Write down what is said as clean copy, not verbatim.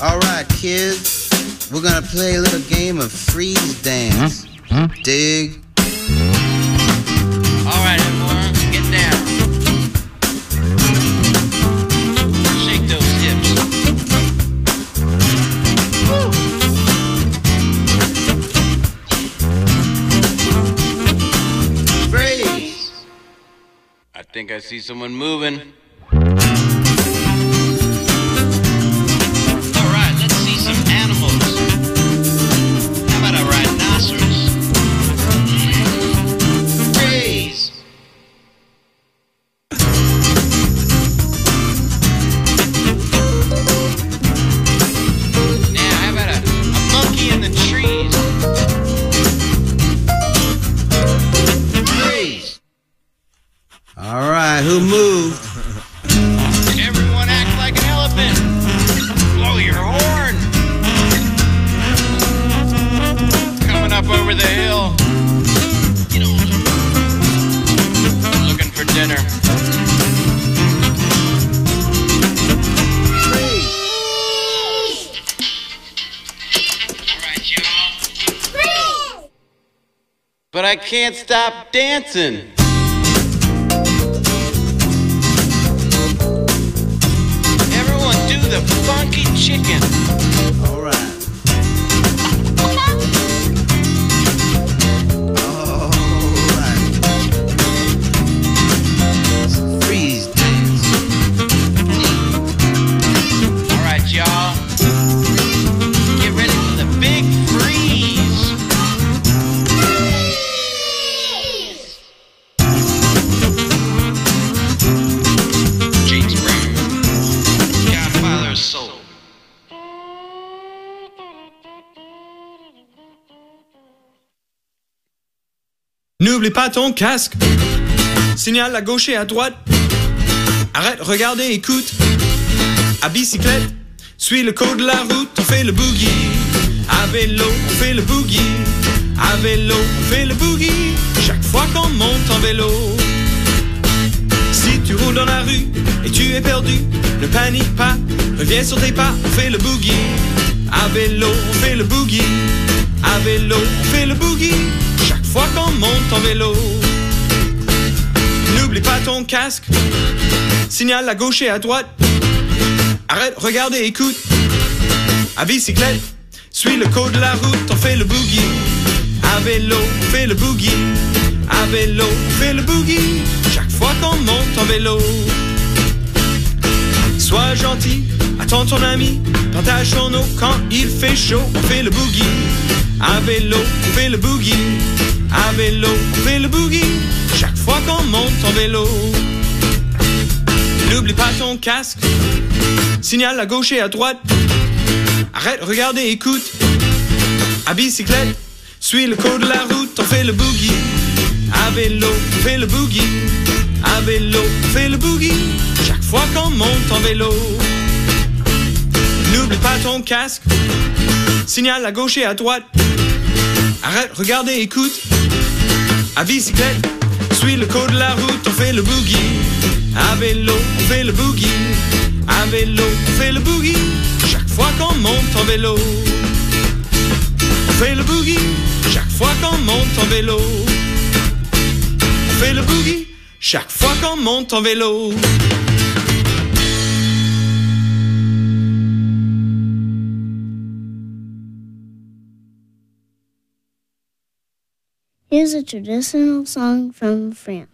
Alright, kids, we're gonna play a little game of freeze dance. Dig? Alright, everyone, get down. Shake those hips. Woo. Freeze! I think I see someone moving. Alright, let's see some animals. How about a rhinoceros? Freeze! Now, how about a monkey in the trees? Freeze! Alright, who moved? Everyone act like an elephant. Blow your horn. Coming up over the hill. Looking for dinner. Freeze! All right, y'all. But I can't stop dancing. Everyone do the funky chicken. Alright. Alright. Freeze dance. All right, y'all. Get ready for the big freeze. James Brown, Godfather of Soul. N'oublie pas ton casque. Signale à gauche et à droite. Arrête, regarde et écoute. À bicyclette, suis le code de la route, on fait le boogie. À vélo, on fait le boogie. À vélo, on fait le boogie. Chaque fois qu'on monte en vélo. Si tu roules dans la rue et tu es perdu, ne panique pas, reviens sur tes pas, on fait le boogie. À vélo, on fait le boogie. À vélo, on fait le boogie. Chaque fois qu'on monte en vélo. N'oublie pas ton casque. Signale à gauche et à droite. Arrête, regarde et écoute. À bicyclette, suis le code de la route, on fait le boogie. À vélo, on fait le boogie. À vélo, on fait le boogie. Chaque fois qu'on monte en vélo. Sois gentil, attends ton ami, partage son eau quand il fait chaud, on fait le boogie. À vélo, on fait le boogie. À vélo, on fait le boogie. Chaque fois qu'on monte en vélo. N'oublie pas ton casque. Signale à gauche et à droite. Arrête, regarde et écoute. À bicyclette, suis le code de la route, on fait le boogie. À vélo, on fait le boogie. À vélo, on fait le boogie. Chaque fois qu'on monte en vélo. N'oublie pas ton casque. Signale à gauche et à droite. Arrête, regarde et écoute. À bicyclette, suis le code de la route, on fait le boogie. À vélo, on fait le boogie. À vélo, on fait le boogie. Chaque fois qu'on monte en vélo. On fait le boogie. Chaque fois qu'on monte en vélo. On fait le boogie. Chaque fois qu'on monte en vélo. Here's a traditional song from France.